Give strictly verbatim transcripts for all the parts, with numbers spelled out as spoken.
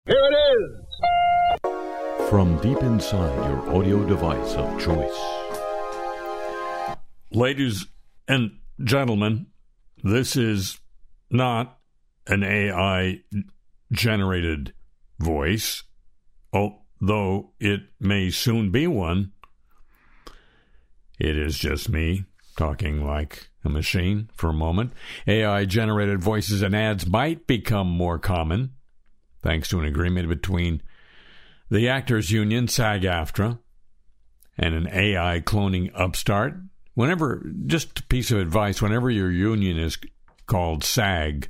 Here it is! From deep inside your audio device of choice. Ladies and gentlemen, this is not an A I-generated voice, although it may soon be one. It is just me talking like a machine for a moment. A I-generated voices and ads might become more common, thanks to an agreement between the Actors Union, SAG-AFTRA, and an A I cloning upstart. Whenever, just a piece of advice, whenever your union is called SAG,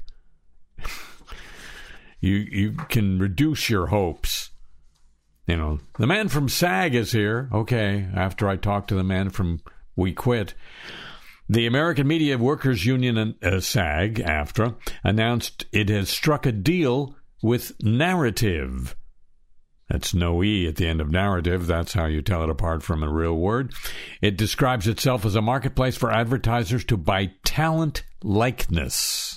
you you can reduce your hopes. You know, the man from SAG is here. Okay, after I talk to the man from We Quit. The American Media Workers Union, uh, SAG-AFTRA, announced it has struck a deal with Narrative. That's no E at the end of narrative. That's how you tell it apart from a real word. It describes itself as a marketplace for advertisers to buy talent likeness.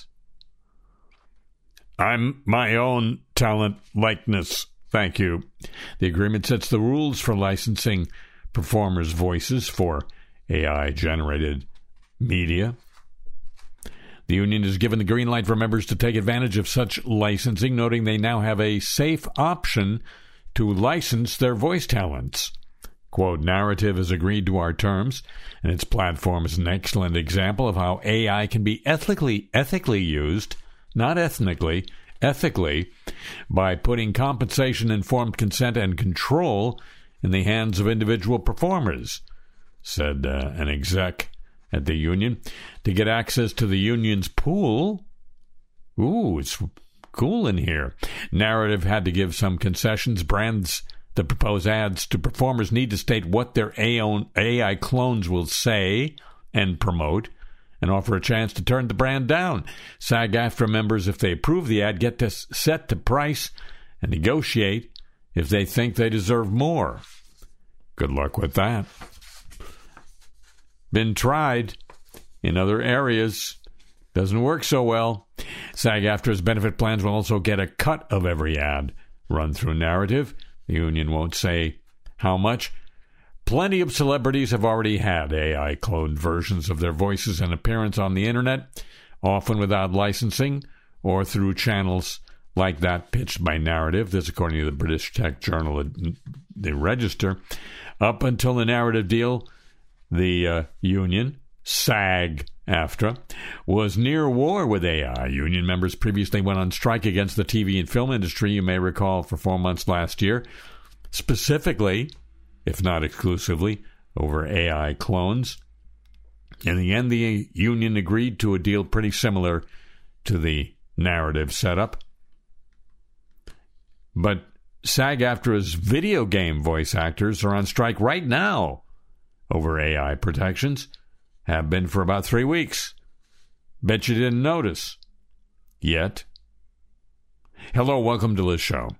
I'm my own talent likeness. Thank you. The agreement sets the rules for licensing performers' voices for A I-generated media. The union has given the green light for members to take advantage of such licensing, noting they now have a safe option to license their voice talents. Quote, Narrative has agreed to our terms, and its platform is an excellent example of how A I can be ethically ethically used, not ethnically, ethically, by putting compensation, informed consent, and control in the hands of individual performers, said uh, an exec at the union. To get access to the union's pool, ooh, it's cool in here. Narrative had to give some concessions. Brands that propose ads to performers need to state what their A I clones will say and promote, and offer a chance to turn the brand down. SAG-AFTRA members, if they approve the ad, get to set the price and negotiate if they think they deserve more. Good luck with that. Been tried in other areas. Doesn't work so well. SAG-AFTRA's benefit plans will also get a cut of every ad run through Narrative. The union won't say how much. Plenty of celebrities have already had A I-cloned versions of their voices and appearance on the internet, often without licensing or through channels like that pitched by Narrative. This according to the British tech journal, The Register. Up until the Narrative deal, the uh, union, SAG-AFTRA, was near war with A I. Union members previously went on strike against the T V and film industry, you may recall, for four months last year, specifically, if not exclusively, over A I clones. In the end, the union agreed to a deal pretty similar to the Narrative setup. But SAG-AFTRA's video game voice actors are on strike right now over A I protections. Have been for about three weeks. Bet you didn't notice. Yet. Hello, welcome to the show.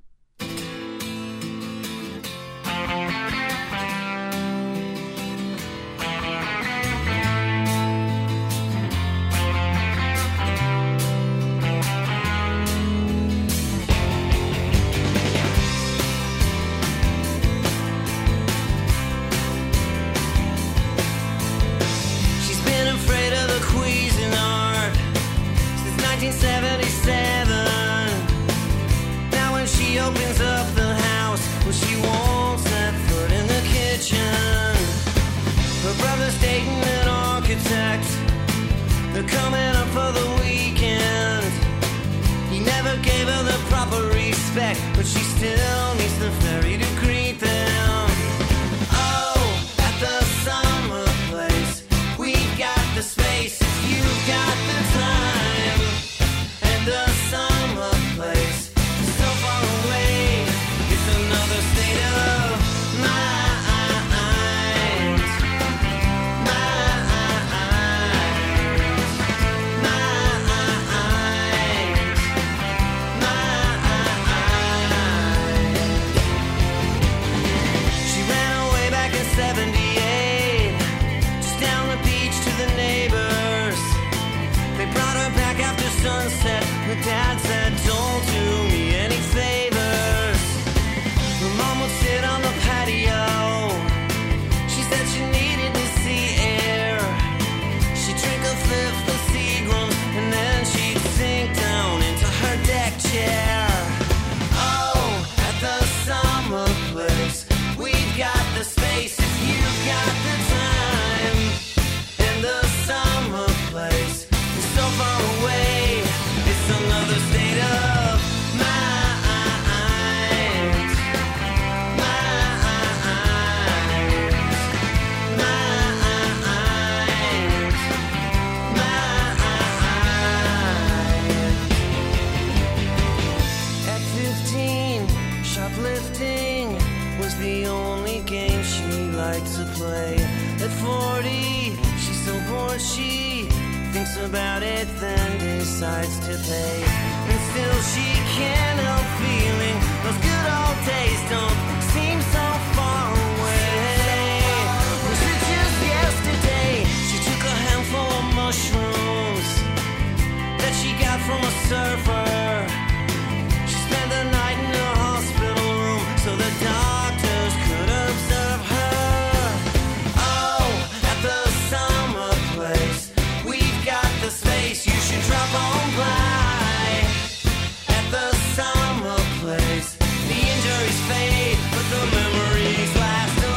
thirteen, shoplifting was the only game she liked to play. At forty, she's so bored she thinks about it, then decides to pay. And still she can't help feeling those good old days don't seem so far away. Was it just yesterday she took a handful of mushrooms that she got from a surfer? She spent the night in a hospital room so the doctors could observe her. Oh, at the summer place, we've got the space, you should drop on by. At the summer place, the injuries fade, but the memories last a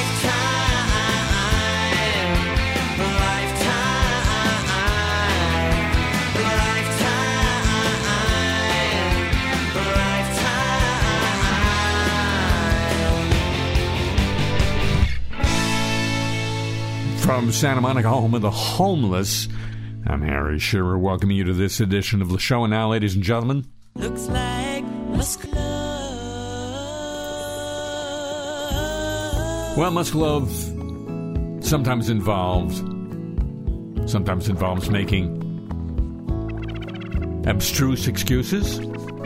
lifetime. A lifetime. A lifetime. A lifetime. From Santa Monica, home of the homeless, I'm Harry Shearer, welcoming you to this edition of the show. And now, ladies and gentlemen, Looks like Musclove. well, Musclove sometimes involves, sometimes involves making abstruse excuses.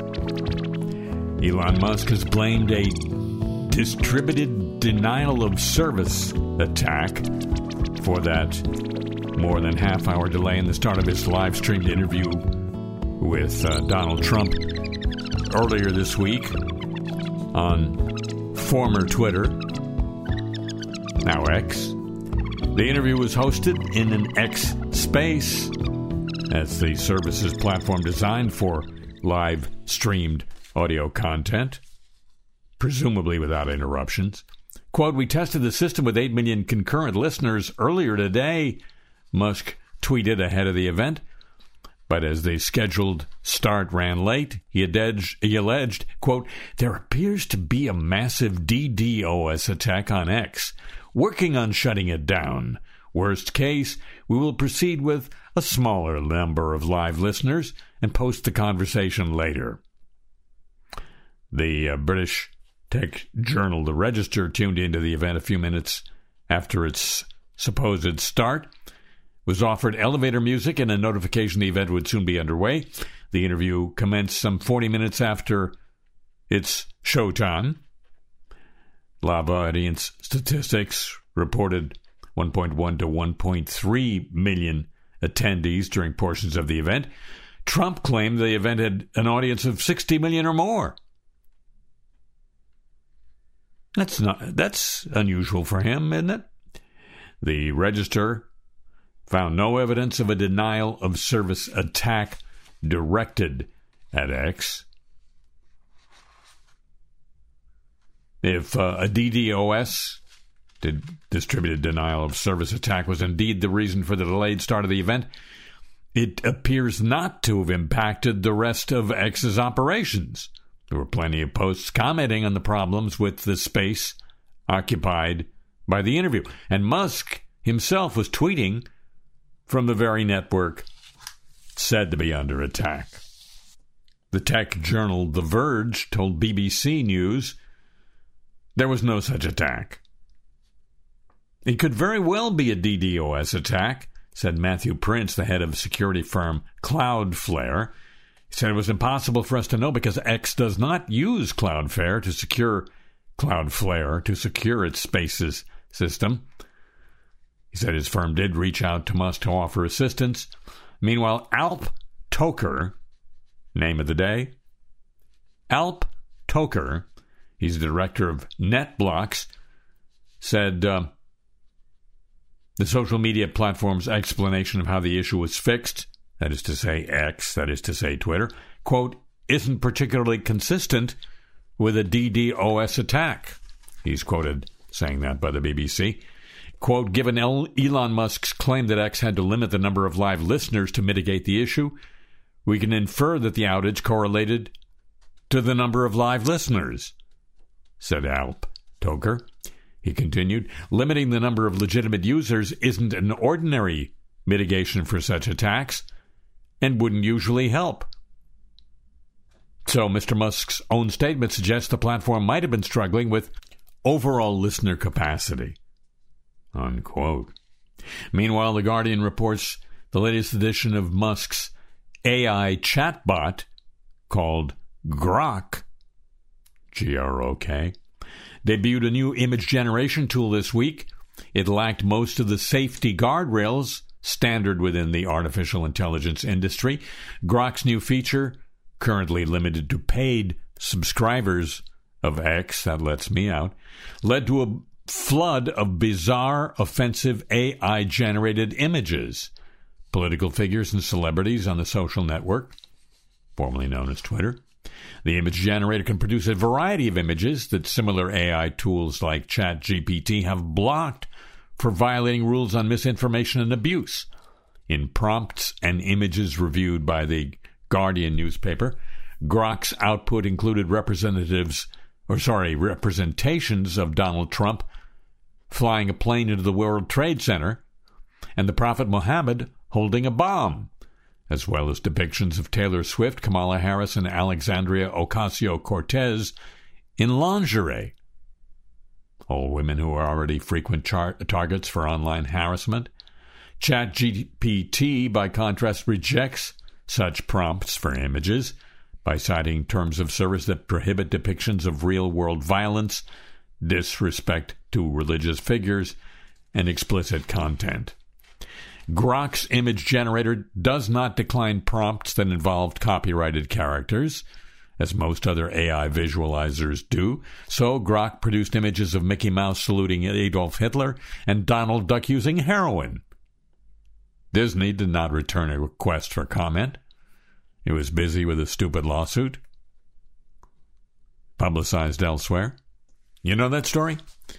Elon Musk has blamed a distributed denial of service attack for that more than half-hour delay in the start of his live-streamed interview with uh, Donald Trump earlier this week on former Twitter, now X. The interview was hosted in an X space. That's the service's platform designed for live-streamed audio content, presumably without interruptions. Quote, "We tested the system with eight million concurrent listeners earlier today," Musk tweeted ahead of the event. But as the scheduled start ran late, he alleged, he alleged, quote, "There appears to be a massive DDoS attack on X. Working on shutting it down. Worst case, we will proceed with a smaller number of live listeners and post the conversation later." The uh, British tech journal The Register tuned into the event a few minutes after its supposed start, was offered elevator music and a notification the event would soon be underway. The interview commenced some forty minutes after its showtime. Live audience statistics reported one point one to one point three million attendees during portions of the event. Trump claimed the event had an audience of sixty million or more. That's not that's unusual for him, isn't it? The Register found no evidence of a denial of service attack directed at X. If uh, a DDoS, did distributed denial of service attack, was indeed the reason for the delayed start of the event, it appears not to have impacted the rest of X's operations. There were plenty of posts commenting on the problems with the space occupied by the interview. And Musk himself was tweeting from the very network said to be under attack. The tech journal The Verge told B B C News there was no such attack. It could very well be a DDoS attack, said Matthew Prince, the head of security firm Cloudflare. He said it was impossible for us to know because X does not use Cloudflare to secure Cloudflare to secure its Spaces system. He said his firm did reach out to Musk to offer assistance. Meanwhile, Alp Toker, name of the day, Alp Toker, he's the director of NetBlocks, said uh, the social media platform's explanation of how the issue was fixed, that is to say X, that is to say Twitter, quote, isn't particularly consistent with a DDoS attack. He's quoted saying that by the B B C. Quote, given Elon Musk's claim that X had to limit the number of live listeners to mitigate the issue, we can infer that the outage correlated to the number of live listeners, said Alp Toker. He continued, limiting the number of legitimate users isn't an ordinary mitigation for such attacks and wouldn't usually help. So Mister Musk's own statement suggests the platform might have been struggling with overall listener capacity, unquote. Meanwhile, The Guardian reports the latest edition of Musk's A I chatbot, called Grok, G R O K, debuted a new image generation tool this week. It lacked most of the safety guardrails standard within the artificial intelligence industry. Grok's new feature, currently limited to paid subscribers of X, that lets me out, led to a flood of bizarre, offensive A I-generated images. Political figures and celebrities on the social network, formerly known as Twitter. The image generator can produce a variety of images that similar A I tools like ChatGPT have blocked for violating rules on misinformation and abuse. In prompts and images reviewed by the Guardian newspaper, Grok's output included representatives, or sorry, representations of Donald Trump flying a plane into the World Trade Center and the Prophet Muhammad holding a bomb, as well as depictions of Taylor Swift, Kamala Harris, and Alexandria Ocasio-Cortez in lingerie. All women who are already frequent char- targets for online harassment. ChatGPT, by contrast, rejects such prompts for images by citing terms of service that prohibit depictions of real-world violence, disrespect to religious figures, and explicit content. Grok's image generator does not decline prompts that involved copyrighted characters, as most other A I visualizers do. So Grok produced images of Mickey Mouse saluting Adolf Hitler and Donald Duck using heroin. Disney did not return a request for comment. It was busy with a stupid lawsuit, publicized elsewhere. You know that story?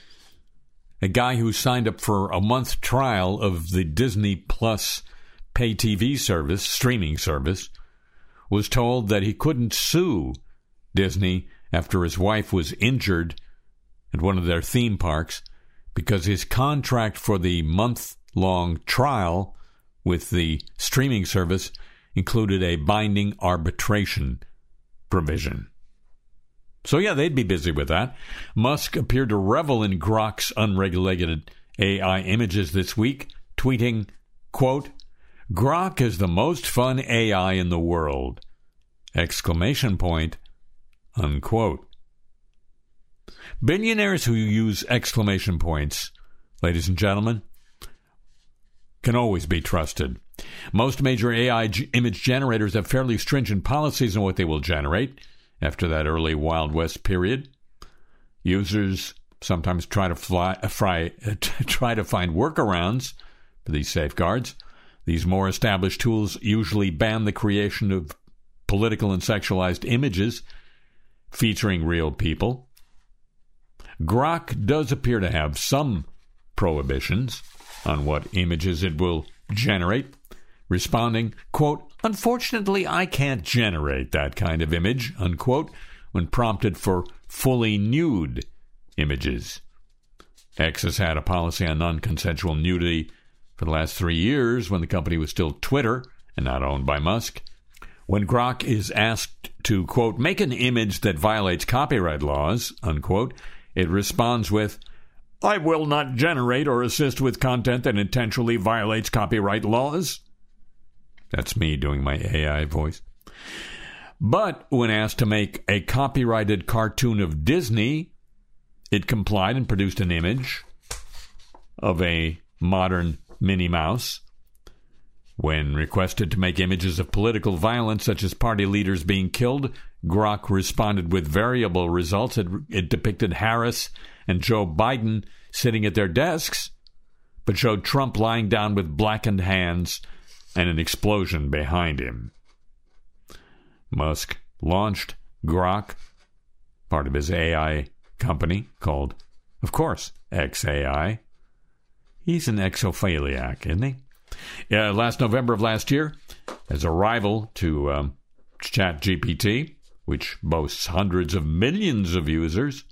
A guy who signed up for a month trial of the Disney Plus pay T V service, streaming service, was told that he couldn't sue Disney after his wife was injured at one of their theme parks because his contract for the month-long trial with the streaming service included a binding arbitration provision. So yeah, they'd be busy with that. Musk appeared to revel in Grok's unregulated A I images this week, tweeting, quote, "Grok is the most fun A I in the world!" Exclamation point, unquote. Billionaires who use exclamation points, ladies and gentlemen, can always be trusted. Most major A I g- image generators have fairly stringent policies on what they will generate. After that early Wild West period, users sometimes try to fly, uh, fry, uh, try to find workarounds for these safeguards. These more established tools usually ban the creation of political and sexualized images featuring real people. Grok does appear to have some prohibitions on what images it will generate, responding, quote, "Unfortunately, I can't generate that kind of image," unquote, when prompted for fully nude images. X has had a policy on non-consensual nudity for the last three years when the company was still Twitter and not owned by Musk. When Grok is asked to, quote, "make an image that violates copyright laws," unquote, it responds with, "I will not generate or assist with content that intentionally violates copyright laws." That's me doing my A I voice. But when asked to make a copyrighted cartoon of Disney, it complied and produced an image of a modern Minnie Mouse. When requested to make images of political violence, such as party leaders being killed, Grok responded with variable results. It, it depicted Harris and Joe Biden sitting at their desks, but showed Trump lying down with blackened hands and an explosion behind him. Musk launched Grok, part of his A I company called, of course, X A I. He's an exophiliac, isn't he? Uh, last November of last year, as a rival to um, ChatGPT, which boasts hundreds of millions of users,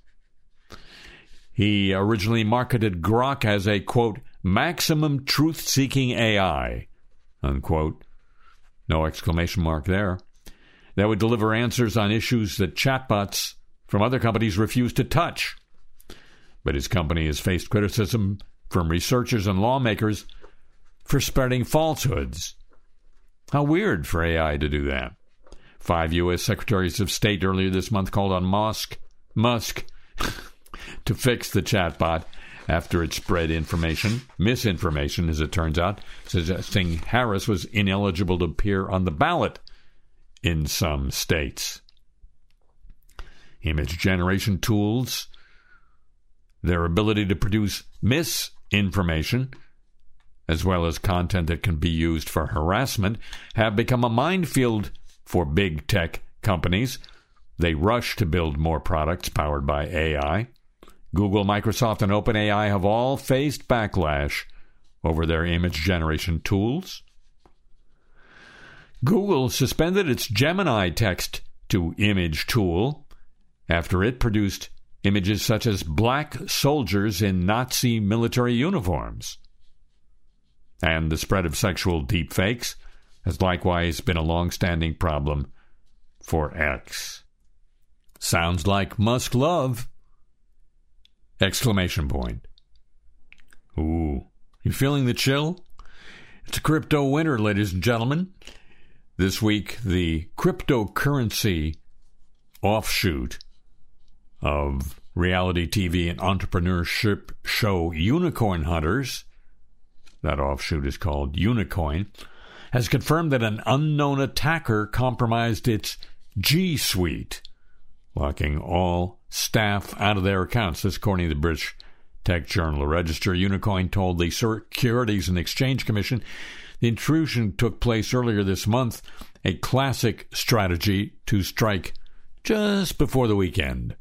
he originally marketed Grok as a, quote, "maximum truth-seeking A I," unquote. No exclamation mark there. that would deliver answers on issues that chatbots from other companies refuse to touch. But his company has faced criticism from researchers and lawmakers for spreading falsehoods. How weird for A I to do that. Five U S secretaries of state earlier this month called on Musk, Musk to fix the chatbot after it spread information, misinformation as it turns out, suggesting Harris was ineligible to appear on the ballot in some states. Image generation tools, their ability to produce misinformation, as well as content that can be used for harassment, have become a minefield for big tech companies. They rush to build more products powered by A I. Google, Microsoft, and OpenAI have all faced backlash over their image generation tools. Google suspended its Gemini text-to-image tool after it produced images such as black soldiers in Nazi military uniforms. And the spread of sexual deepfakes has likewise been a long-standing problem for X. Sounds like Musk love. Exclamation point. Ooh, you feeling the chill? It's a crypto winter, ladies and gentlemen. This week, the cryptocurrency offshoot of reality T V and entrepreneurship show Unicorn Hunters, that offshoot is called Unicoin, has confirmed that an unknown attacker compromised its G Suite, locking all staff out of their accounts. This according to the British tech journal Register. Unicoin told the Securities and Exchange Commission the intrusion took place earlier this month, a classic strategy to strike just before the weekend.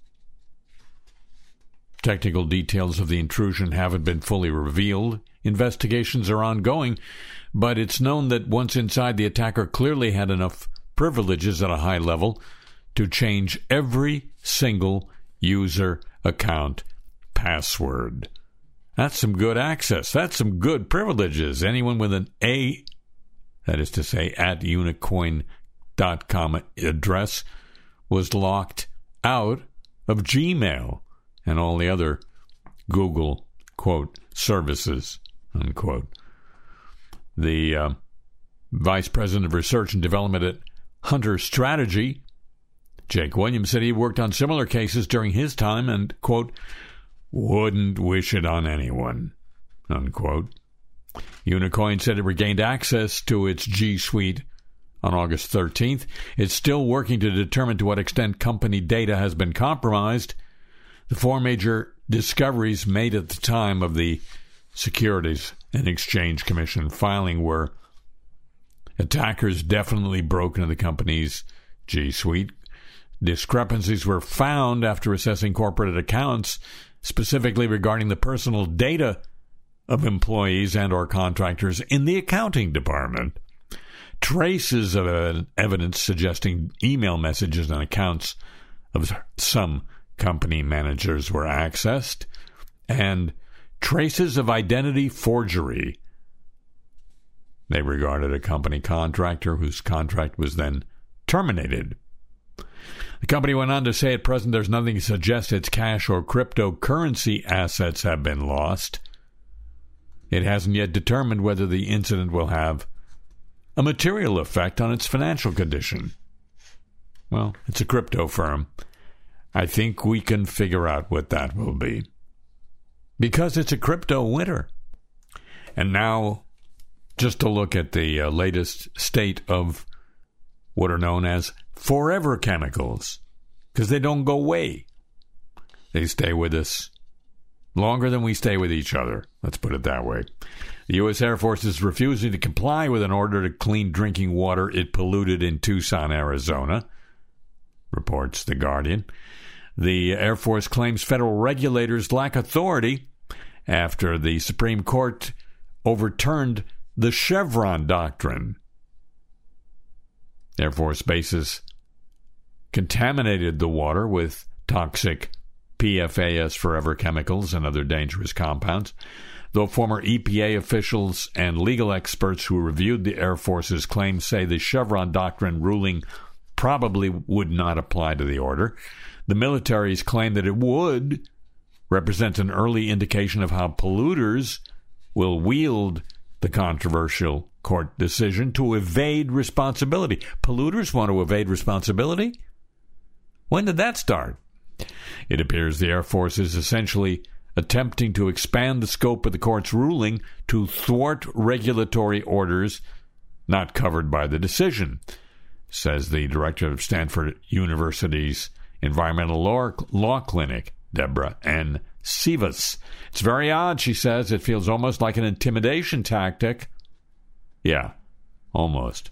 Technical details of the intrusion haven't been fully revealed. Investigations are ongoing, but it's known that once inside, the attacker clearly had enough privileges at a high level to change every single user account password. That's some good access. That's some good privileges. Anyone with an A, that is to say, at unicoin dot com address, was locked out of Gmail and all the other Google, quote, services, unquote. The uh, Vice President of Research and Development at Hunter Strategy, Jake Williams, said he worked on similar cases during his time and, quote, wouldn't wish it on anyone, unquote. Unicoin said it regained access to its G Suite on August thirteenth. It's still working to determine to what extent company data has been compromised. The four major discoveries made at the time of the Securities and Exchange Commission filing were attackers definitely broke into the company's G Suite. Discrepancies were found after assessing corporate accounts, specifically regarding the personal data of employees and or contractors in the accounting department. Traces of evidence suggesting email messages and accounts of some company managers were accessed, and traces of identity forgery. They regarded a company contractor whose contract was then terminated. The company went on to say at present there's nothing to suggest its cash or cryptocurrency assets have been lost. It hasn't yet determined whether the incident will have a material effect on its financial condition. Well, it's a crypto firm. I think we can figure out what that will be. Because it's a crypto winter. And now, just to look at the uh, latest state of what are known as forever chemicals, because they don't go away. They stay with us longer than we stay with each other. Let's put it that way. The U S Air Force is refusing to comply with an order to clean drinking water it polluted in Tucson, Arizona, reports The Guardian. The Air Force claims federal regulators lack authority after the Supreme Court overturned the Chevron doctrine. Air Force bases contaminated the water with toxic P F A S forever chemicals and other dangerous compounds, though former E P A officials and legal experts who reviewed the Air Force's claims say the Chevron doctrine ruling probably would not apply to the order. The military's claim that it would represents an early indication of how polluters will wield the controversial court decision to evade responsibility. Polluters want to evade responsibility? When did that start? It appears the Air Force is essentially attempting to expand the scope of the court's ruling to thwart regulatory orders not covered by the decision, says the director of Stanford University's Environmental Law, Law Clinic, Deborah N. Sivas. It's very odd, she says. It feels almost like an intimidation tactic. Yeah, almost.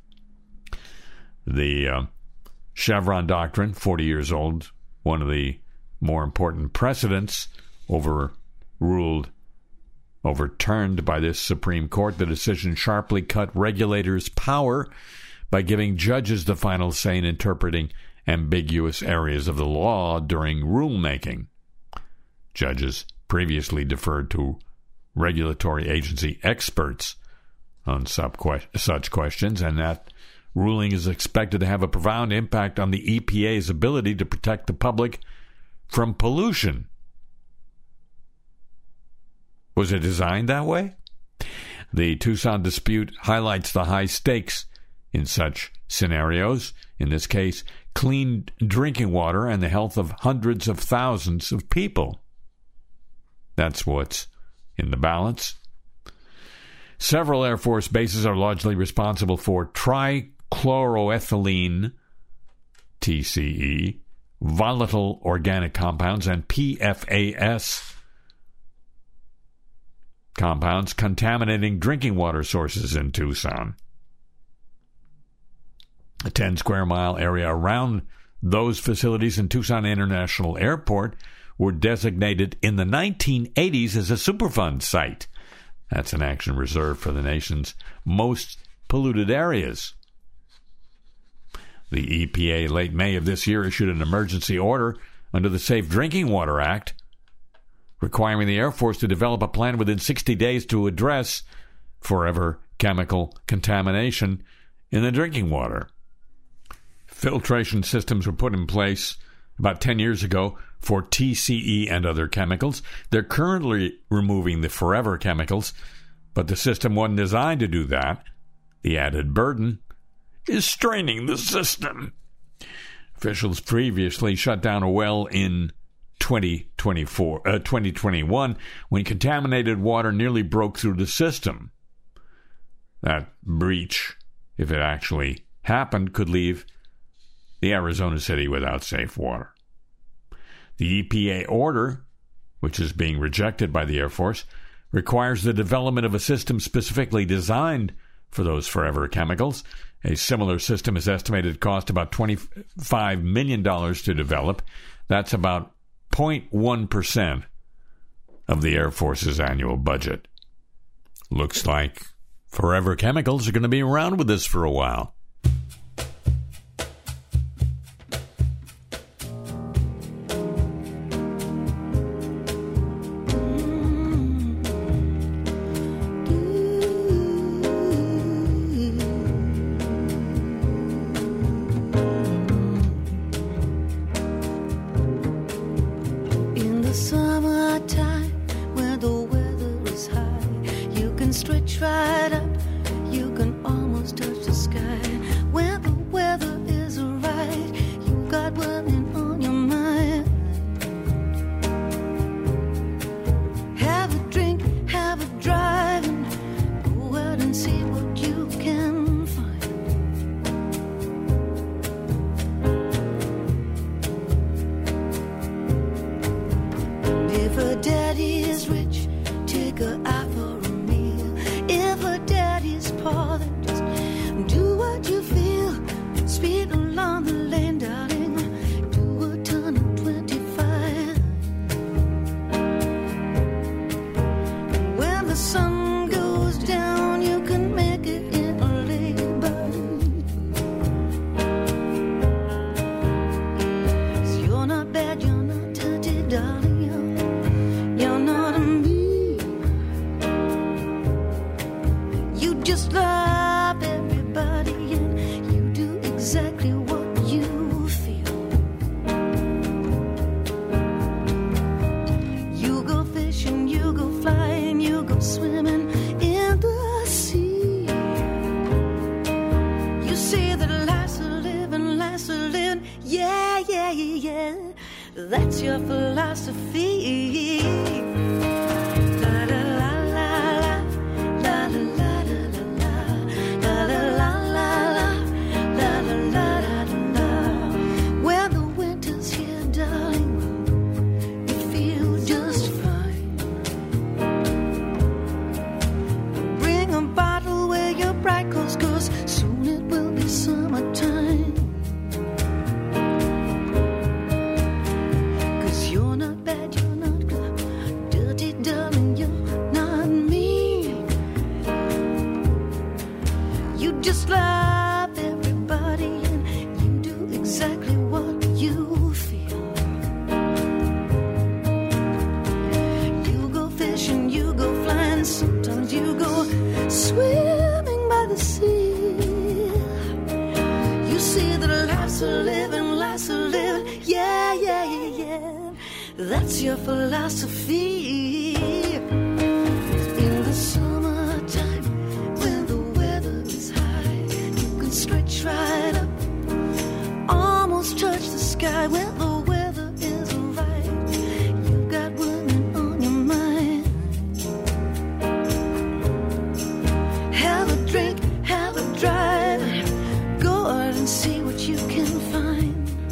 The uh, Chevron doctrine, forty years old, one of the more important precedents overruled, overturned by this Supreme Court. The decision sharply cut regulators' power by giving judges the final say in interpreting ambiguous areas of the law during rulemaking. Judges previously deferred to regulatory agency experts on such questions, and that ruling is expected to have a profound impact on the E P A's ability to protect the public from pollution. Was it designed that way? The Tucson dispute highlights the high stakes in such scenarios, in this case, clean drinking water and the health of hundreds of thousands of people. That's what's in the balance. Several Air Force bases are largely responsible for trichloroethylene, T C E, volatile organic compounds, and P F A S compounds contaminating drinking water sources in Tucson. A ten square mile area around those facilities in Tucson International Airport were designated in the nineteen eighties as a Superfund site. That's an action reserved for the nation's most polluted areas. The E P A, late May of this year, issued an emergency order under the Safe Drinking Water Act, requiring the Air Force to develop a plan within sixty days to address forever chemical contamination in the drinking water. Filtration systems were put in place about ten years ago for T C E and other chemicals. They're currently removing the forever chemicals, but the system wasn't designed to do that. The added burden is straining the system. Officials previously shut down a well in twenty twenty-four, uh, twenty twenty-one when contaminated water nearly broke through the system. That breach, if it actually happened, could leave the Arizona city without safe water. The E P A order, which is being rejected by the Air Force, requires the development of a system specifically designed for those forever chemicals. A similar system is estimated to cost about twenty-five million dollars to develop. That's about zero point one percent of the Air Force's annual budget. Looks like forever chemicals are going to be around with us for a while. Just love everybody and you do exactly what That's your philosophy. That's your philosophy. In the summertime, when the weather is high, you can stretch right up, almost touch the sky. When the weather is right, you got women on your mind. Have a drink, have a drive, go out and see what you can find.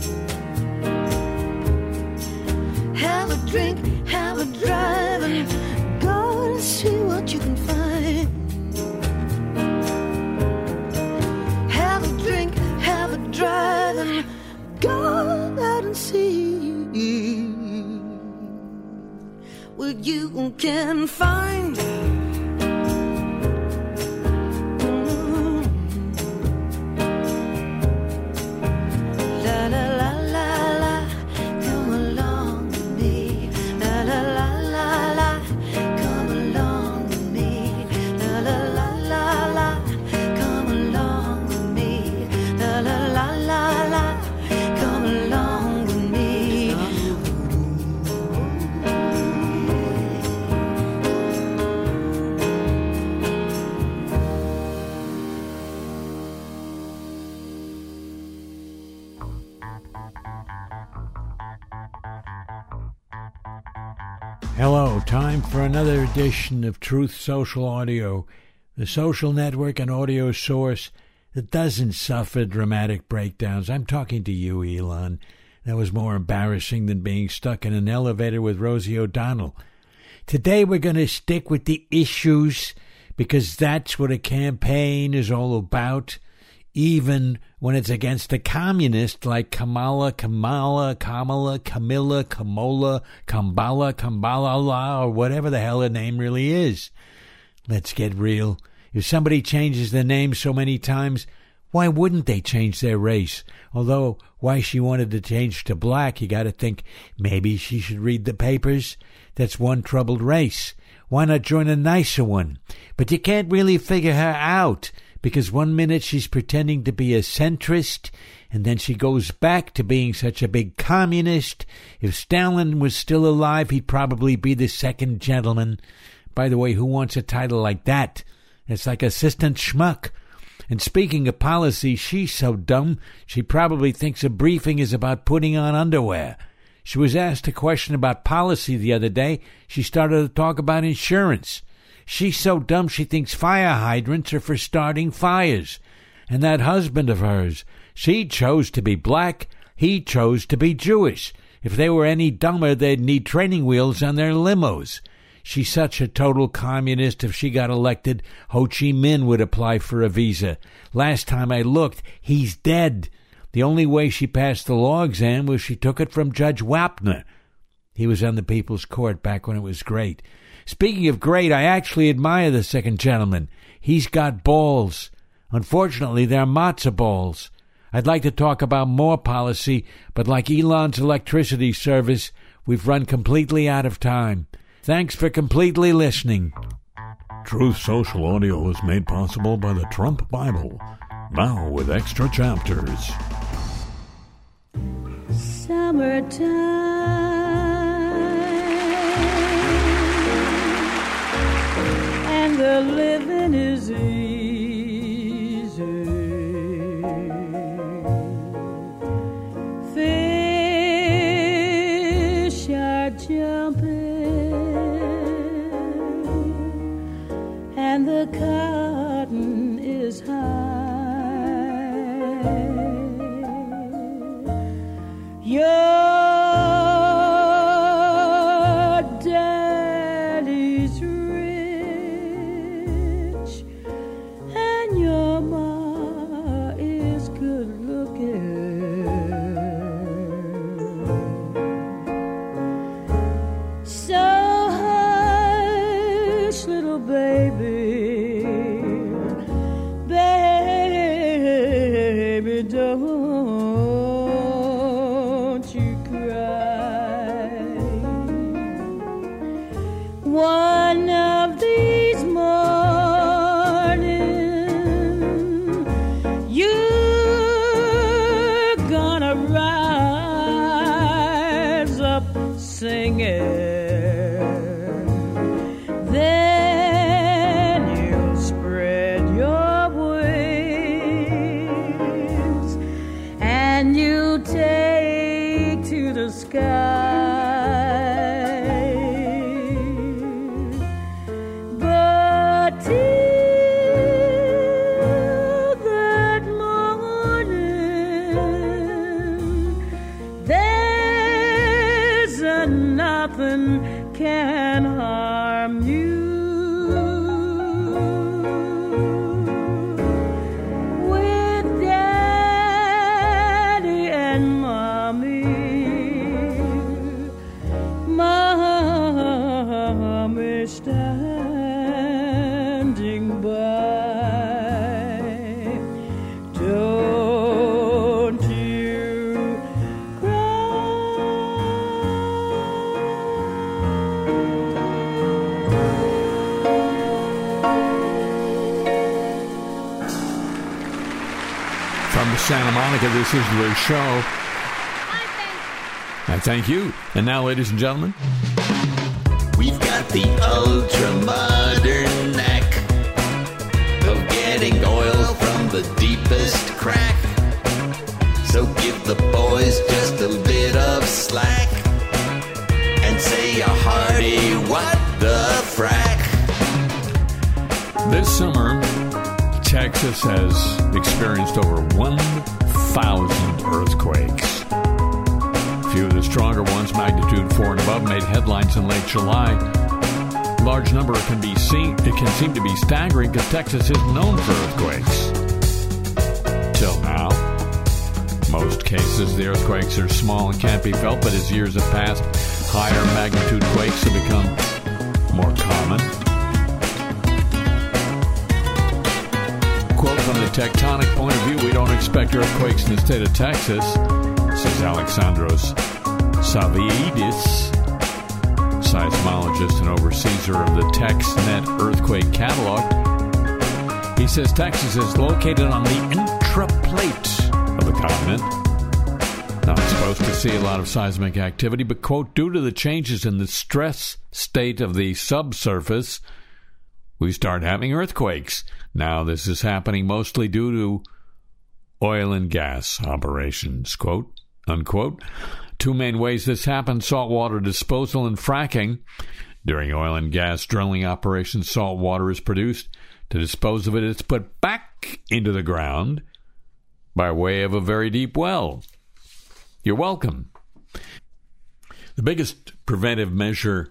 Have a drink, have a drive, and go and see what you can find. Have a drink, have a drive, and go out and see what you can find. Hello, time for another edition of Truth Social Audio, the social network and audio source that doesn't suffer dramatic breakdowns. I'm talking to you, Elon. That was more embarrassing than being stuck in an elevator with Rosie O'Donnell. Today we're going to stick with the issues because that's what a campaign is all about, even when it's against a communist like Kamala, Kamala, Kamala, Camilla, Kamola, Kambala, Kambalala, or whatever the hell her name really is. Let's get real. If somebody changes their name so many times, why wouldn't they change their race? Although, why she wanted to change to black, you got to think maybe she should read the papers. That's one troubled race. Why not join a nicer one? But you can't really figure her out, because one minute she's pretending to be a centrist, and then she goes back to being such a big communist. If Stalin was still alive, he'd probably be the second gentleman. By the way, who wants a title like that? It's like assistant schmuck. And speaking of policy, she's so dumb, she probably thinks a briefing is about putting on underwear. She was asked a question about policy the other day. She started to talk about insurance. She's so dumb she thinks fire hydrants are for starting fires. And that husband of hers, she chose to be black, he chose to be Jewish. If they were any dumber, they'd need training wheels on their limos. She's such a total communist, if she got elected, Ho Chi Minh would apply for a visa. Last time I looked, he's dead. The only way she passed the law exam was she took it from Judge Wapner. He was on the People's Court back when it was great. Speaking of great, I actually admire the second gentleman. He's got balls. Unfortunately, they're matzo balls. I'd like to talk about more policy, but like Elon's electricity service, we've run completely out of time. Thanks for completely listening. Truth Social Audio is made possible by the Trump Bible, now with extra chapters. Summertime, and the living is easy. singing. Then you'll spread your wings and you'll take to the sky. But till that morning, there's a nothing can harm you. With Daddy and Mommy, Mommy standing by. Don't you From Santa Monica, this is the show. I thank you. And now, ladies and gentlemen, We've got the ultra-modern knack of getting oil from the deepest crack. So give the boys just a bit of slack and say a hearty what the frack. this summer, Texas has experienced over one thousand earthquakes. A few of the stronger ones, magnitude four and above, made headlines in late July. A large number can be seen, it can seem to be staggering because Texas is known for earthquakes. Till now. Most cases, the earthquakes are small and can't be felt, but as years have passed, higher magnitude quakes have become more common. Quote, from the tectonic point of view, we don't expect earthquakes in the state of Texas, says Alexandros Saviidis, seismologist and overseer of the TexNet Earthquake Catalog. He says Texas is located on the intraplate of the continent. Not supposed to see a lot of seismic activity, but, quote, due to the changes in the stress state of the subsurface, we start having earthquakes. Now, this is happening mostly due to oil and gas operations, quote, unquote. Two main ways this happens: saltwater disposal and fracking. During oil and gas drilling operations, salt water is produced. To dispose of it, it's put back into the ground by way of a very deep well. You're welcome. The biggest preventive measure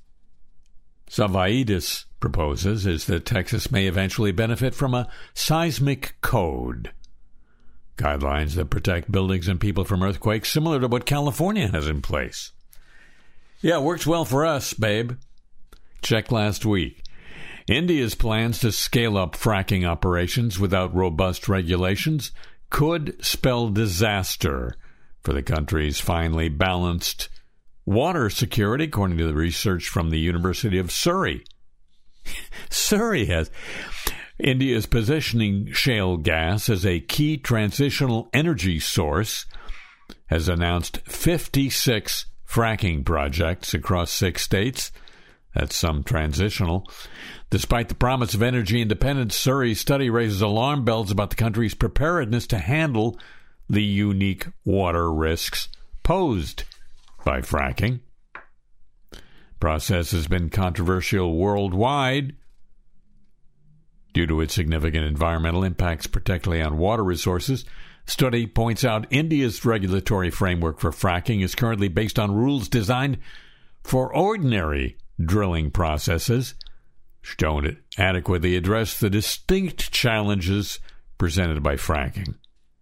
Saviidis proposes is that Texas may eventually benefit from a seismic code. Guidelines that protect buildings and people from earthquakes, similar to what California has in place. Yeah, it works well for us, babe. Check last week. India's plans to scale up fracking operations without robust regulations could spell disaster for the country's finely balanced water security, according to the research from the University of Surrey. Surrey has... India is positioning shale gas as a key transitional energy source, has announced fifty-six fracking projects across six states. That's some transitional. Despite the promise of energy independence, Surrey's study raises alarm bells about the country's preparedness to handle the unique water risks posed by fracking. The process has been controversial worldwide due to its significant environmental impacts, particularly on water resources. Study points out India's regulatory framework for fracking is currently based on rules designed for ordinary drilling processes, which don't adequately address the distinct challenges presented by fracking.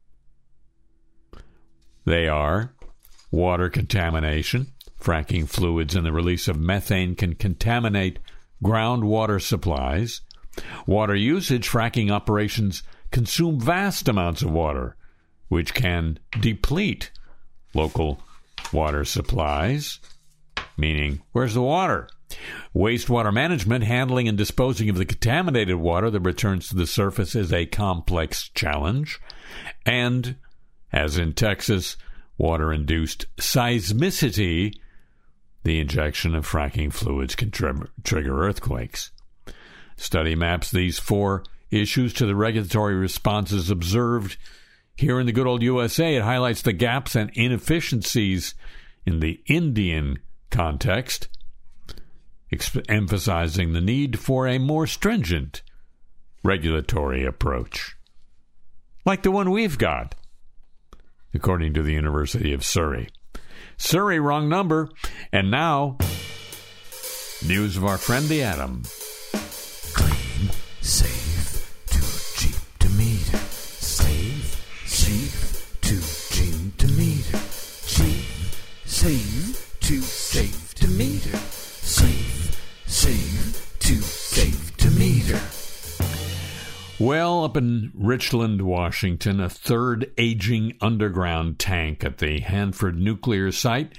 They are water contamination. Fracking fluids and the release of methane can contaminate groundwater supplies. Water usage. Fracking operations consume vast amounts of water, which can deplete local water supplies, meaning, where's the water? Wastewater management. Handling and disposing of the contaminated water that returns to the surface is a complex challenge. And, as in Texas, water-induced seismicity, the injection of fracking fluids can tri- trigger earthquakes. Study maps these four issues to the regulatory responses observed here in the good old U S A. It highlights the gaps and inefficiencies in the Indian context, exp- emphasizing the need for a more stringent regulatory approach, like the one we've got, according to the University of Surrey. Surrey, wrong number. And now, news of our friend the atom. Clean, safe, too cheap to meter. Safe, cheap, too cheap to meter. Cheap, safe, too safe to meter. Safe, safe, too safe to meter. Well, up in Richland, Washington, a third aging underground tank at the Hanford nuclear site.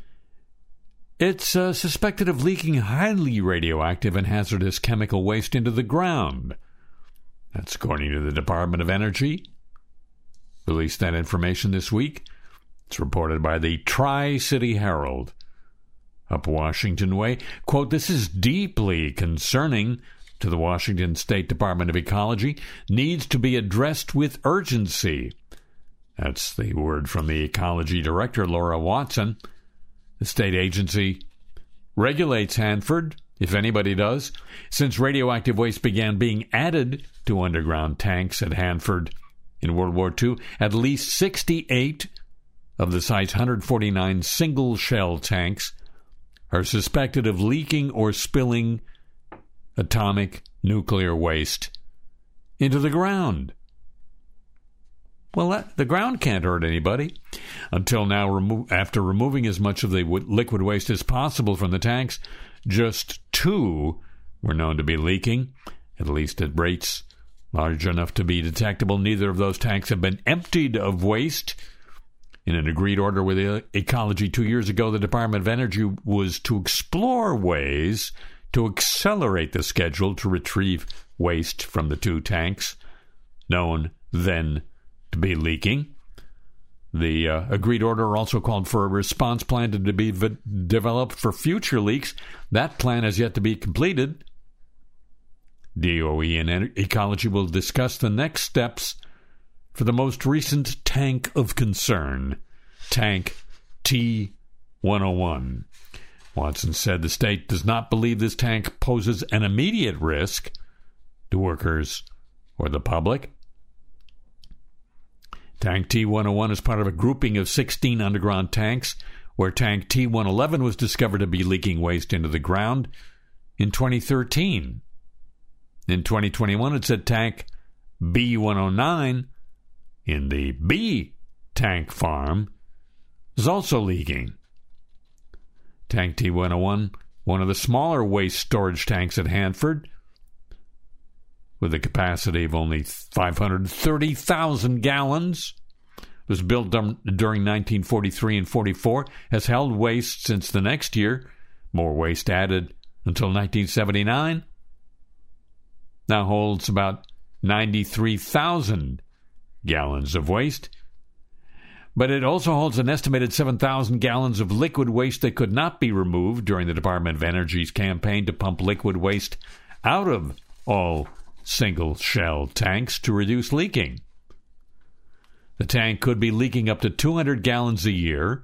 It's uh, suspected of leaking highly radioactive and hazardous chemical waste into the ground. That's according to the Department of Energy. Released that information this week. It's reported by the Tri-City Herald. Up Washington Way. Quote, "This is deeply concerning to the Washington State Department of Ecology, needs to be addressed with urgency." That's the word from the Ecology Director, Laura Watson. The state agency regulates Hanford, if anybody does. Since radioactive waste began being added to underground tanks at Hanford in World War Two, at least sixty-eight of the site's one hundred forty-nine single-shell tanks are suspected of leaking or spilling atomic nuclear waste into the ground. Well, that, the ground can't hurt anybody. Until now, remo- after removing as much of the w- liquid waste as possible from the tanks, just two were known to be leaking, at least at rates large enough to be detectable. Neither of those tanks have been emptied of waste. In an agreed order with the Ecology two years ago, the Department of Energy was to explore ways to accelerate the schedule to retrieve waste from the two tanks, known then to be leaking. The uh, agreed order also called for a response plan to be v- developed for future leaks. That plan has yet to be completed. D O E and en- Ecology will discuss the next steps for the most recent tank of concern, Tank T one oh one. Watson said the state does not believe this tank poses an immediate risk to workers or the public. Tank T one oh one is part of a grouping of sixteen underground tanks, where Tank T one eleven was discovered to be leaking waste into the ground in twenty thirteen. In twenty twenty-one, it said Tank B one oh nine in the B tank farm is also leaking. Tank T one oh one, one of the smaller waste storage tanks at Hanford, with a capacity of only five hundred thirty thousand gallons, was built during nineteen forty-three and forty-four, has held waste since the next year, more waste added until nineteen seventy-nine, now holds about ninety-three thousand gallons of waste. But it also holds an estimated seven thousand gallons of liquid waste that could not be removed during the Department of Energy's campaign to pump liquid waste out of all single-shell tanks to reduce leaking. The tank could be leaking up to two hundred gallons a year.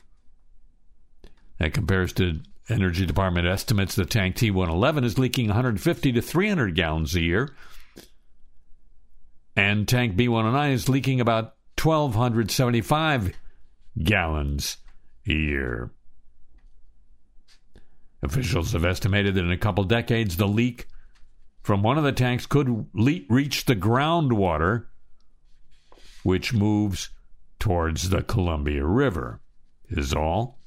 That compares to Energy Department estimates that Tank T one eleven is leaking one hundred fifty to three hundred gallons a year. And Tank B one oh nine is leaking about one thousand two hundred seventy-five gallons a year. Officials have estimated that in a couple decades, the leak from one of the tanks could le- reach the groundwater, which moves towards the Columbia River, is all.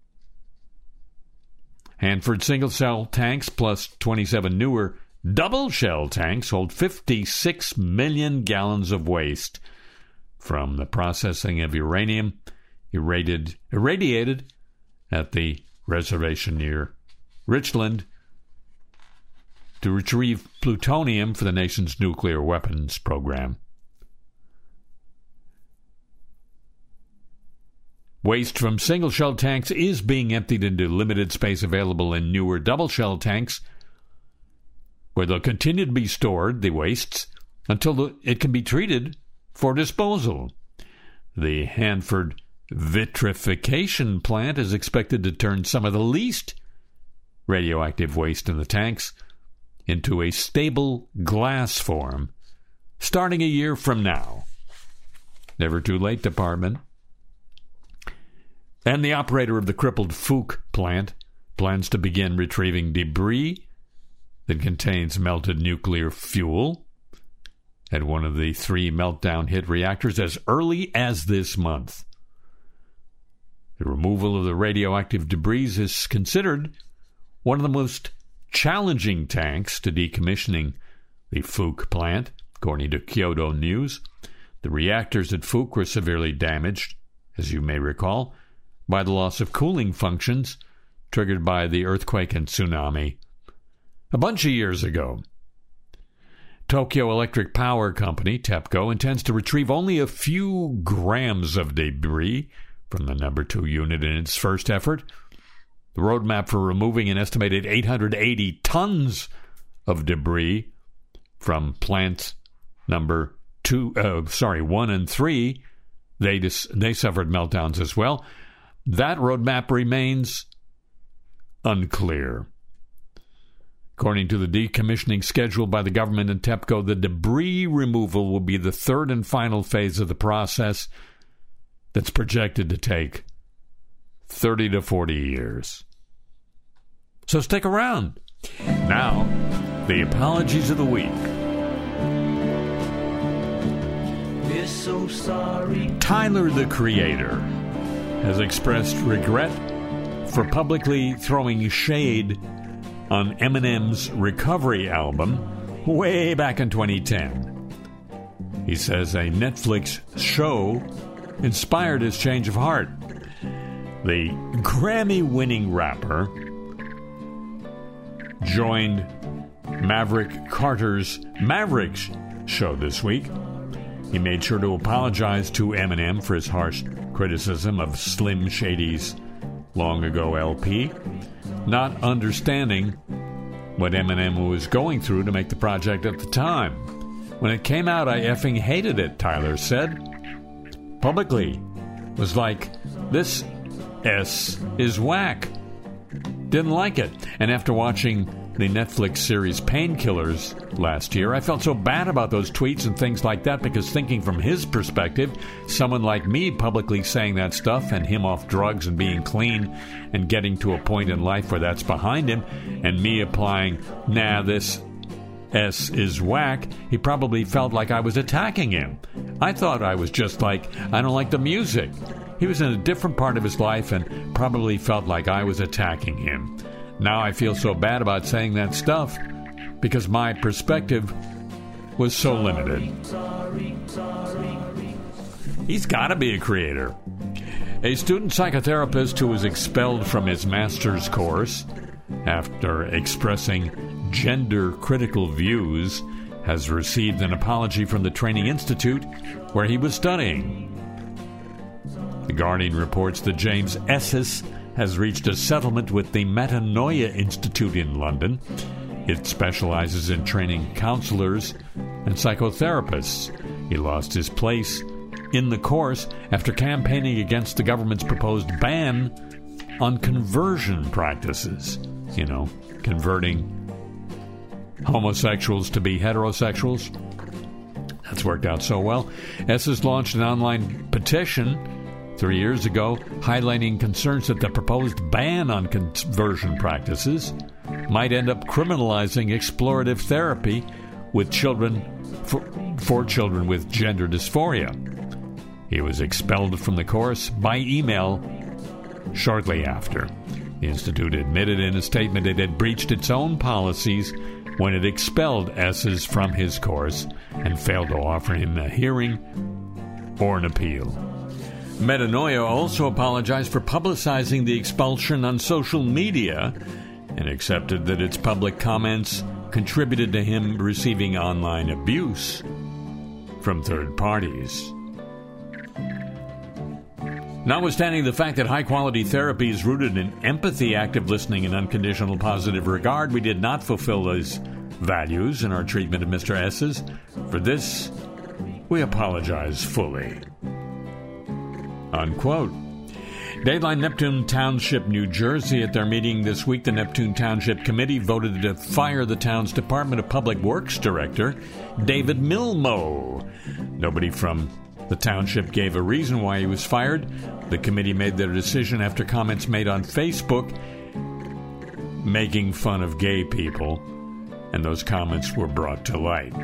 Hanford single-shell tanks plus twenty-seven newer double-shell tanks hold fifty-six million gallons of waste from the processing of uranium irradiated, irradiated at the reservation near Richland to retrieve plutonium for the nation's nuclear weapons program. Waste from single-shell tanks is being emptied into limited space available in newer double-shell tanks, where they'll continue to be stored, the wastes, until the, it can be treated for disposal. The Hanford vitrification plant is expected to turn some of the least radioactive waste in the tanks into a stable glass form starting a year from now. Never too late, Department. And the operator of the crippled Fook plant plans to begin retrieving debris that contains melted nuclear fuel at one of the three meltdown-hit reactors as early as this month. The removal of the radioactive debris is considered one of the most challenging tanks to decommissioning the Fook plant, according to Kyodo News. The reactors at Fook were severely damaged, as you may recall, by the loss of cooling functions triggered by the earthquake and tsunami a bunch of years ago. Tokyo Electric Power Company, TEPCO, intends to retrieve only a few grams of debris from the number two unit in its first effort. The roadmap for removing an estimated eight hundred eighty tons of debris from plants number two, uh, sorry, one and three, they dis- they suffered meltdowns as well. That roadmap remains unclear. According to the decommissioning schedule by the government and TEPCO, the debris removal will be the third and final phase of the process that's projected to take thirty to forty years. So stick around. Now, the apologies of the week. We're so sorry. Tyler, the Creator, has expressed regret for publicly throwing shade on Eminem's Recovery album way back in twenty ten. He says a Netflix show inspired his change of heart. The Grammy-winning rapper joined Maverick Carter's Mavericks show this week. He made sure to apologize to Eminem for his harsh criticism of Slim Shady's long-ago L P, not understanding what Eminem was going through to make the project at the time. When it came out, I effing hated it, Tyler said. Publicly. It was like, this S is whack. Didn't like it. And after watching the Netflix series Painkillers last year, I felt so bad about those tweets and things like that, because thinking from his perspective, someone like me publicly saying that stuff and him off drugs and being clean and getting to a point in life where that's behind him, and me applying, nah, this S is whack, he probably felt like I was attacking him. I thought I was just like, I don't like the music. He was in a different part of his life and probably felt like I was attacking him. Now I feel so bad about saying that stuff because my perspective was so limited. He's got to be a creator. A student psychotherapist who was expelled from his master's course after expressing gender-critical views has received an apology from the Training Institute where he was studying. The Guardian reports that James Esses has reached a settlement with the Metanoia Institute in London. It specializes in training counselors and psychotherapists. He lost his place in the course after campaigning against the government's proposed ban on conversion practices. You know, converting homosexuals to be heterosexuals. That's worked out so well. Esses launched an online petition three years ago, highlighting concerns that the proposed ban on conversion practices might end up criminalizing explorative therapy with children for, for children with gender dysphoria. He was expelled from the course by email shortly after. The Institute admitted in a statement it had breached its own policies when it expelled Esses from his course and failed to offer him a hearing or an appeal. Metanoia also apologized for publicizing the expulsion on social media and accepted that its public comments contributed to him receiving online abuse from third parties. Notwithstanding the fact that high-quality therapy is rooted in empathy, active listening, and unconditional positive regard, we did not fulfill those values in our treatment of Mister S's. For this, we apologize fully. Unquote. Dateline Neptune Township, New Jersey. At their meeting this week, the Neptune Township Committee voted to fire the town's Department of Public Works Director, David Milmo. Nobody from the township gave a reason why he was fired. The committee made their decision after comments made on Facebook making fun of gay people, and those comments were brought to light.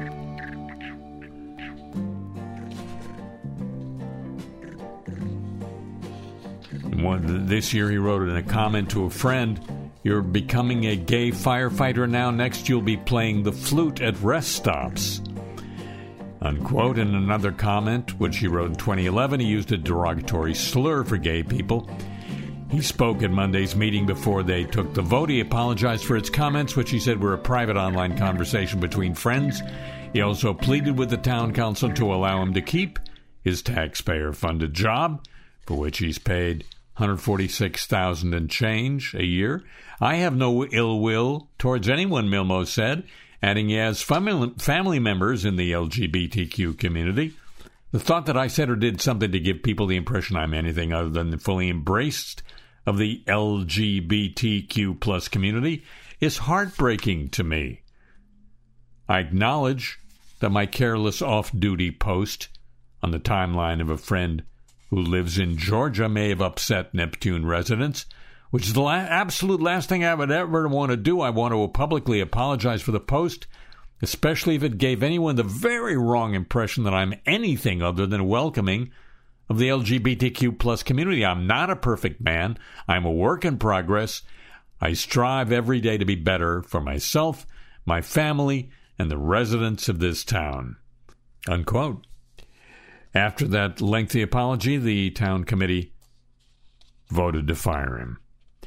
One, this year he wrote in a comment to a friend, "You're becoming a gay firefighter now. Next you'll be playing the flute at rest stops." Unquote. In another comment, which he wrote in twenty eleven, he used a derogatory slur for gay people. He spoke at Monday's meeting before they took the vote. He apologized for his comments, which he said were a private online conversation between friends. He also pleaded with the town council to allow him to keep his taxpayer-funded job, for which he's paid one hundred forty-six thousand dollars and change a year. "I have no ill will towards anyone," Milmo said, adding he has family, family members in the L G B T Q community. "The thought that I said or did something to give people the impression I'm anything other than fully embraced of the L G B T Q plus community is heartbreaking to me. I acknowledge that my careless off-duty post on the timeline of a friend who lives in Georgia may have upset Neptune residents, which is the la- absolute last thing I would ever want to do. I want to publicly apologize for the post, especially if it gave anyone the very wrong impression that I'm anything other than welcoming of the L G B T Q plus community. I'm not a perfect man. I'm a work in progress. I strive every day to be better for myself, my family, and the residents of this town." Unquote. After that lengthy apology, the town committee voted to fire him.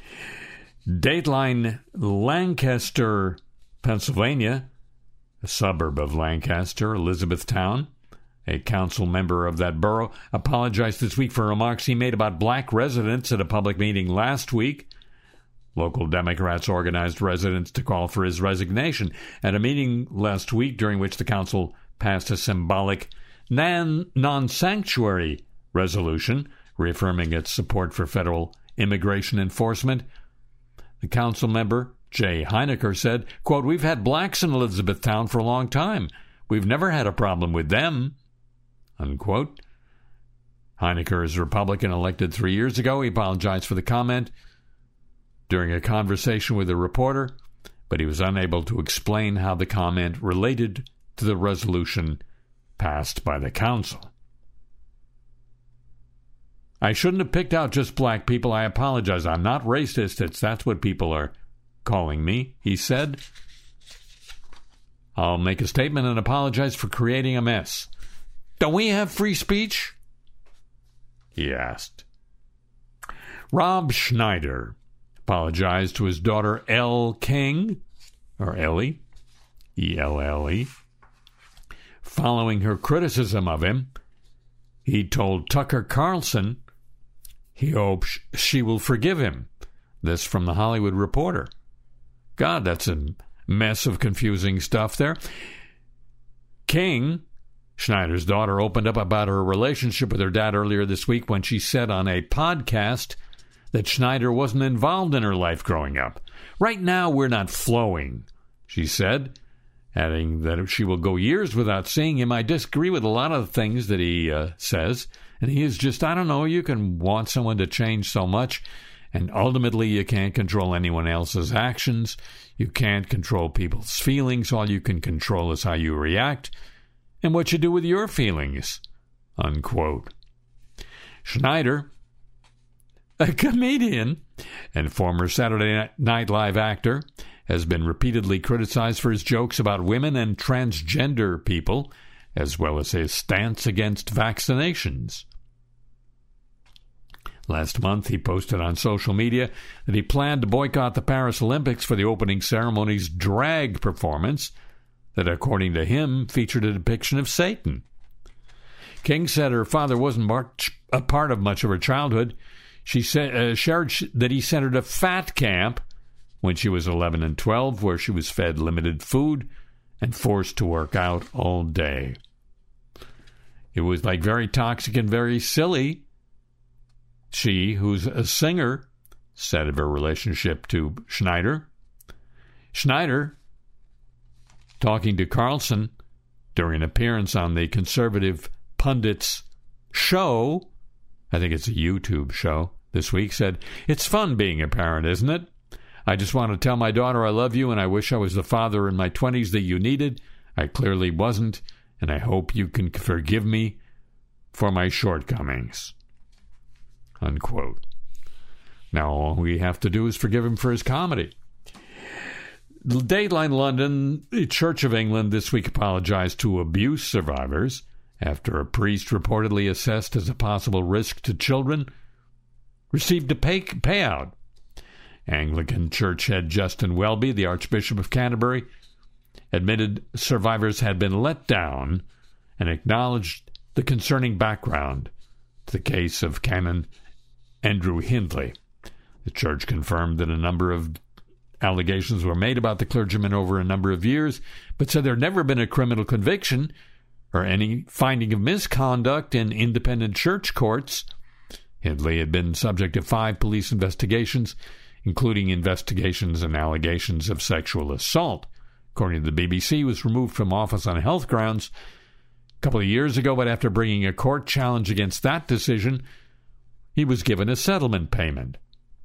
Dateline Lancaster, Pennsylvania, a suburb of Lancaster, Elizabethtown. A council member of that borough apologized this week for remarks he made about black residents at a public meeting last week. Local Democrats organized residents to call for his resignation at a meeting last week during which the council passed a symbolic non- non-sanctuary resolution reaffirming its support for federal immigration enforcement. The council member, Jay Heinecker, said, quote, "We've had blacks in Elizabethtown for a long time. We've never had a problem with them," unquote. Heinecker is a Republican elected three years ago. He apologized for the comment during a conversation with a reporter, but he was unable to explain how the comment related to the resolution passed by the council. "I shouldn't have picked out just black people. I apologize. I'm not racist. It's that's what people are calling me," he said. "I'll make a statement and apologize for creating a mess. Don't we have free speech?" he asked. Rob Schneider apologized to his daughter, Elle King, or Ellie, E L L E, following her criticism of him. He told Tucker Carlson he hopes she will forgive him. This from The Hollywood Reporter. God, that's a mess of confusing stuff there. King, Schneider's daughter, opened up about her relationship with her dad earlier this week when she said on a podcast that Schneider wasn't involved in her life growing up. "Right now, we're not flowing," she said, adding that she will go years without seeing him. "I disagree with a lot of the things that he uh, says, and he is just, I don't know, you can want someone to change so much, and ultimately you can't control anyone else's actions. You can't control people's feelings. All you can control is how you react and what you do with your feelings," unquote. Schneider, a comedian and former Saturday Night Live actor, has been repeatedly criticized for his jokes about women and transgender people, as well as his stance against vaccinations. Last month, he posted on social media that he planned to boycott the Paris Olympics for the opening ceremony's drag performance that, according to him, featured a depiction of Satan. King said her father wasn't much, a part of much of her childhood. She said, uh, shared sh- that he sent her to fat camp when she was eleven and twelve, where she was fed limited food and forced to work out all day. It was like very toxic and very silly. She, who's a singer, said of her relationship to Schneider. Schneider, talking to Carlson during an appearance on the conservative pundits show, I think it's a YouTube show this week, said, "It's fun being a parent, isn't it? I just want to tell my daughter I love you and I wish I was the father in my twenties that you needed. I clearly wasn't, and I hope you can forgive me for my shortcomings." Unquote. Now all we have to do is forgive him for his comedy. Dateline London, the Church of England this week apologized to abuse survivors after a priest reportedly assessed as a possible risk to children received a pay- payout. Anglican Church head Justin Welby, the Archbishop of Canterbury, admitted survivors had been let down and acknowledged the concerning background to the case of Canon Andrew Hindley. The church confirmed that a number of allegations were made about the clergyman over a number of years, but said there had never been a criminal conviction or any finding of misconduct in independent church courts. Hindley had been subject to five police investigations, including investigations and allegations of sexual assault. According to the B B C, he was removed from office on health grounds a couple of years ago, but after bringing a court challenge against that decision, he was given a settlement payment.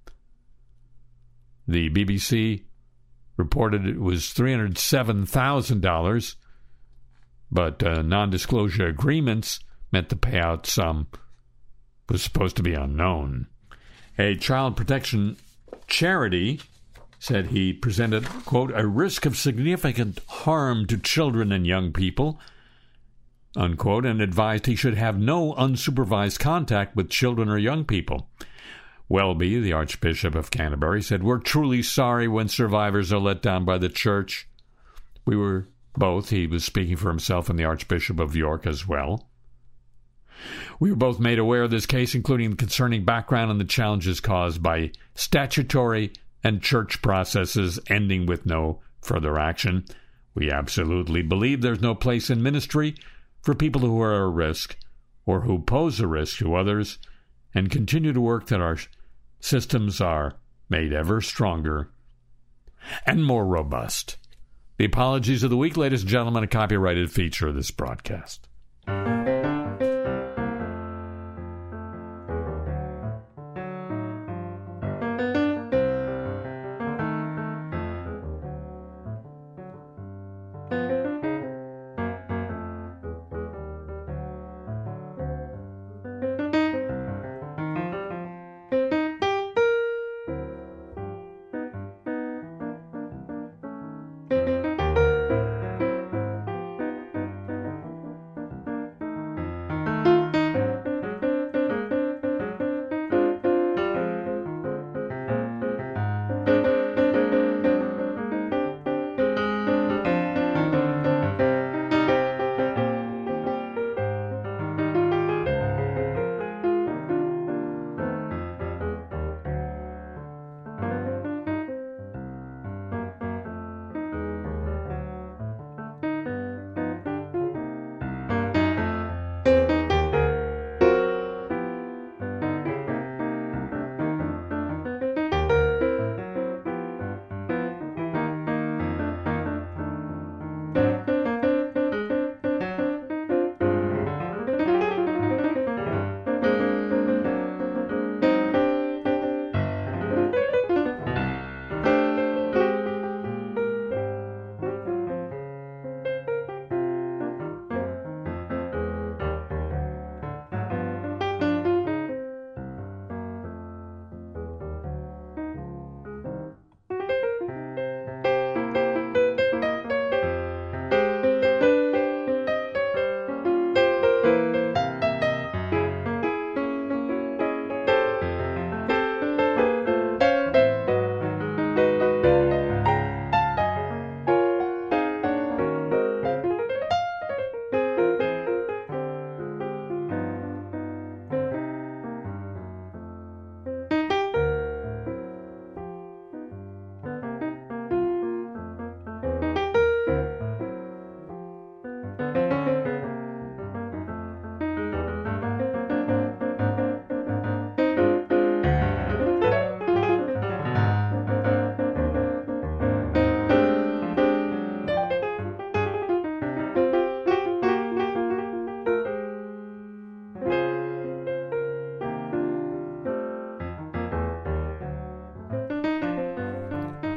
The B B C reported it was three hundred seven thousand dollars, but uh, non-disclosure agreements meant the payout sum was supposed to be unknown. A child protection charity said he presented, quote, a risk of significant harm to children and young people, unquote, and advised he should have no unsupervised contact with children or young people. Welby, the Archbishop of Canterbury, said, "We're truly sorry when survivors are let down by the church." We were both, he was speaking for himself and the Archbishop of York as well. "We were both made aware of this case, including the concerning background and the challenges caused by statutory and church processes ending with no further action. We absolutely believe there's no place in ministry for people who are a risk or who pose a risk to others, and continue to work that our systems are made ever stronger and more robust." The apologies of the week, ladies and gentlemen, a copyrighted feature of this broadcast.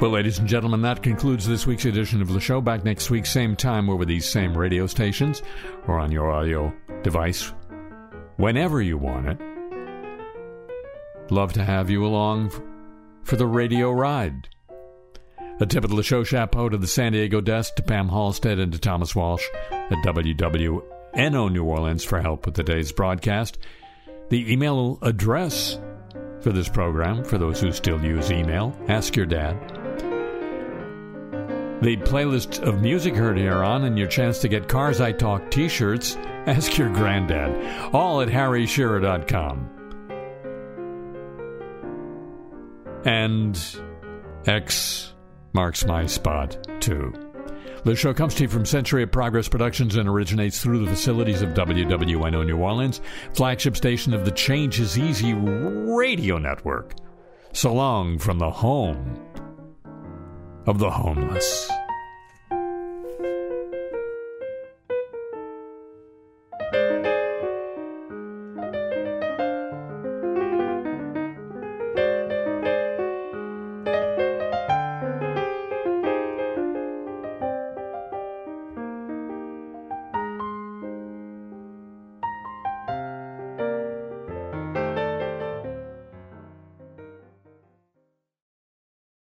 Well, ladies and gentlemen, that concludes this week's edition of the show. Back next week, same time, over these same radio stations or on your audio device, whenever you want it. Love to have you along for the radio ride. A tip of the show chapeau to the San Diego desk, to Pam Halstead and to Thomas Walsh at W W N O New Orleans for help with today's broadcast. The email address for this program, for those who still use email, Ask Your Dad. The playlist of music heard here on and your chance to get Cars I Talk t-shirts, Ask Your Granddad, all at harry shearer dot com. And X marks my spot, too. The show comes to you from Century of Progress Productions and originates through the facilities of W W N O New Orleans, flagship station of the Change is Easy radio network. So long from the home of the homeless.